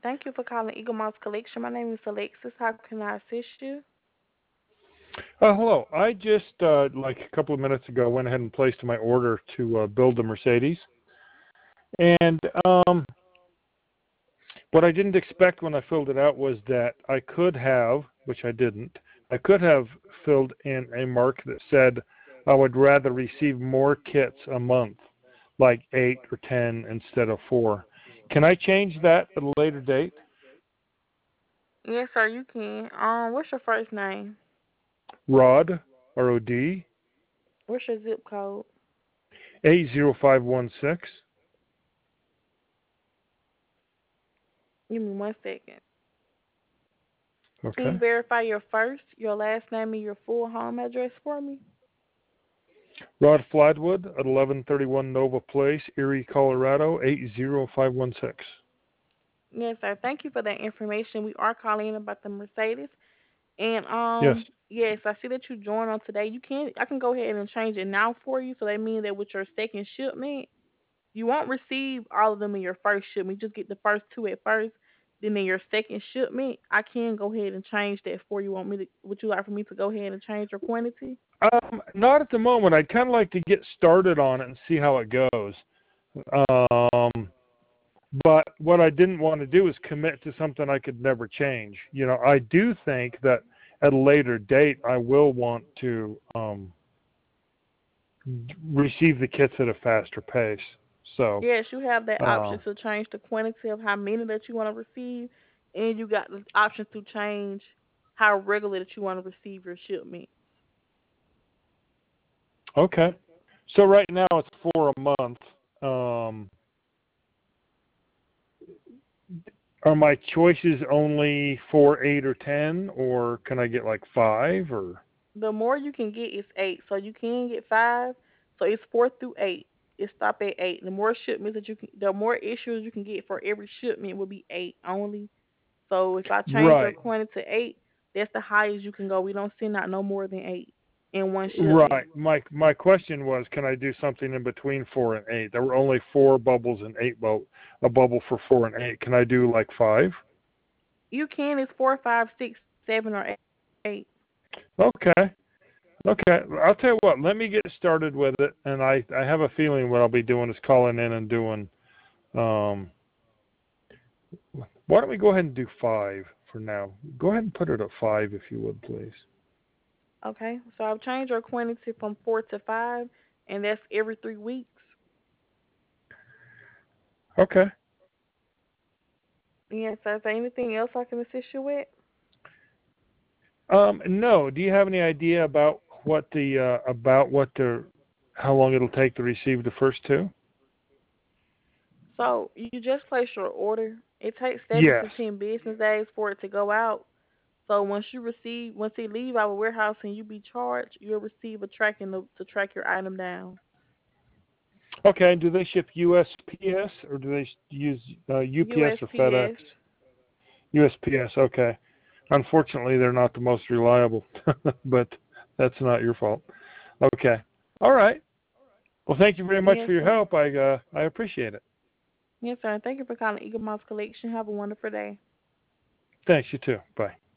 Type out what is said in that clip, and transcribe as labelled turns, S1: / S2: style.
S1: Thank you for calling Eagle Moss Collection. My name is Alexis. How can I assist you?
S2: Hello. I just, like a couple of minutes ago, went ahead and placed my order to build the Mercedes. And what I didn't expect when I filled it out was that I could have, which I didn't, I could have filled in a mark that said I would rather receive more kits a month, like 8 or 10 instead of 4. Can I change that at a later date?
S1: Yes, sir, you can. What's your first name?
S2: Rod, R-O-D,
S1: What's your zip code?
S2: 80516.
S1: Give me 1 second. Can you
S2: Okay.
S1: verify your first, your last name, and your full home address for me?
S2: Rod Fladwood at 1131 Nova Place, Erie, Colorado, 80516.
S1: Yes, sir. Thank you for that information. We are calling in about the Mercedes. And
S2: Yes.
S1: yes, I see that you joined on today. I can go ahead and change it now for you. So that means that with your second shipment, you won't receive all of them in your first shipment. You just get the first two at first. Then in your second shipment, I can go ahead and change that for you. Would you like for me to go ahead and change your quantity?
S2: Not at the moment. I'd kind of like to get started on it and see how it goes. Um, but what I didn't want to do is commit to something I could never change. You know, I do think that at a later date I will want to receive the kits at a faster pace. So,
S1: Yes, you have that
S2: uh,
S1: option to change the quantity of how many that you want to receive, and you got the option to change how regular that you want to receive your shipment.
S2: okay. So right now it's 4 a month. Um, Are my choices only 4, 8, or 10, or can I get like 5? Or
S1: The more you can get is eight, so you can get five. So it's 4 through 8. It stop at 8. The more issues you can get for every shipment will be 8 only. So if I change your
S2: right,
S1: quantity to 8, that's the highest you can go. We don't send out no more than 8 in one shipment.
S2: right. My question was, can I do something in between 4 and 8? There were only 4 bubbles and a bubble for 4 and 8. Can I do like 5?
S1: You can. It's 4, 5, 6, 7, or 8.
S2: Okay, okay. I'll tell you what. Let me get started with it, and I have a feeling what I'll be doing is calling in and doing. Um, why don't we go ahead and do 5 for now? Go ahead and put it at 5 if you would, please.
S1: Okay. So I've changed your quantity from 4 to 5, and that's every 3 weeks.
S2: Okay.
S1: Yes. So is there anything else I can assist you with?
S2: No. Do you have any idea about how long it'll take to receive the first two?
S1: So you just place your order. It takes seven
S2: Yes.
S1: to 10 business days for it to go out. So once it leave our warehouse and you be charged, you'll receive a to track your item down.
S2: Okay. And do they ship USPS or do they use UPS or FedEx?
S1: USPS.
S2: USPS. Okay. Unfortunately, they're not the most reliable, but that's not your fault. Okay. All right. Well, thank you very much
S1: Yes,
S2: for your
S1: sir.
S2: help. I appreciate it.
S1: Yes, sir. Thank you for calling Eagle Mouse Collection. Have a wonderful day.
S2: Thanks. You too. Bye.